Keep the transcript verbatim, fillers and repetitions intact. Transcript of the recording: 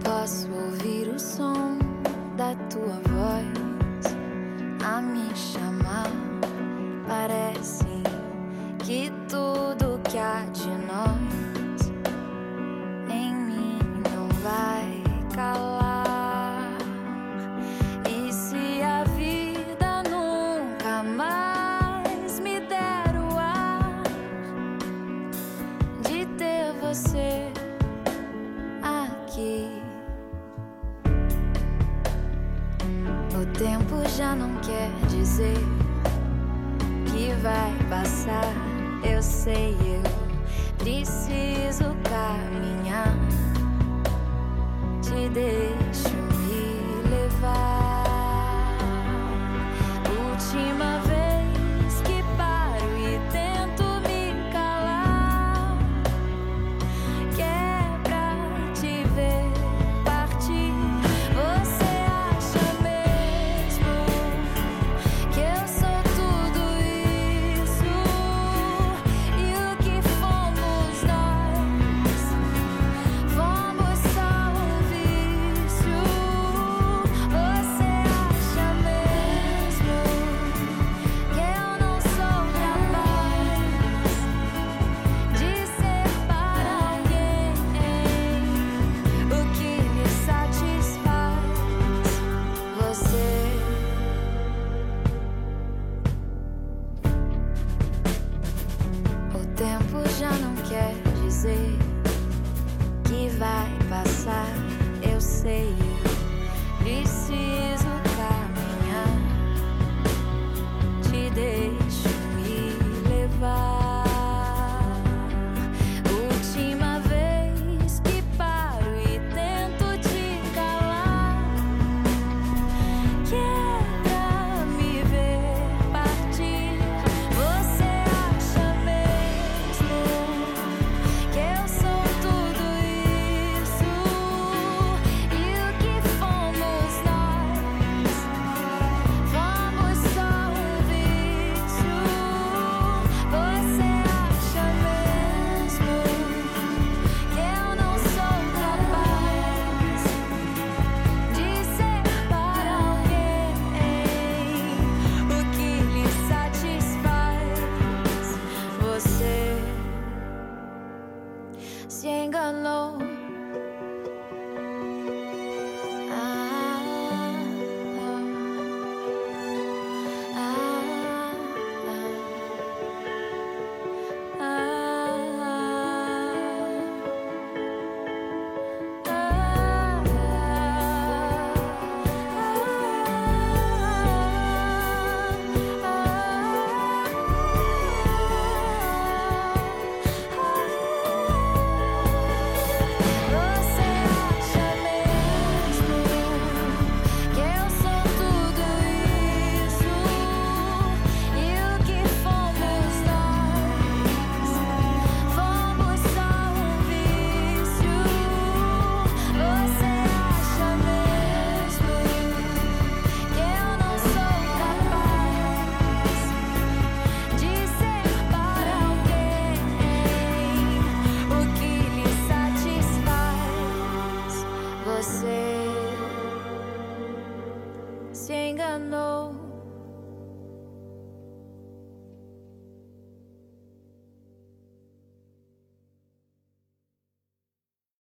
Posso ouvir o som da tua voz a me chamar. Parece que tudo que há de nós em mim não vai calar. E se a vida nunca mais me der o ar de ter você aqui, o tempo já não quer dizer que vai passar. Eu sei, eu preciso caminhar. Te deixo me levar. Última vez que paro e tento me calar, que é pra te ver partir. Você acha mesmo que eu sou tudo isso? E o que fomos nós? Fomos só um vício. Você acha mesmo que eu não sou capaz de ser para alguém o que me satisfaz? Você. O tempo já não quer dizer que vai passar. Eu sei, eu preciso caminhar. Te deixo me levar. Última vez que paro e tento te calar, que é pra me ver partir. Você acha mesmo que eu sou tudo isso? E o que fomos nós? Fomos só um vício. Você acha mesmo que eu não sou capaz de ser para alguém o que lhe satisfaz? Você se enganou. Ah, ah, ah, Você acha mesmo que eu sou tudo isso? E o que fomos nós? Fomos só um vício. Você acha mesmo que eu não sou capaz de ser para alguém o que lhe satisfaz? Você se enganou.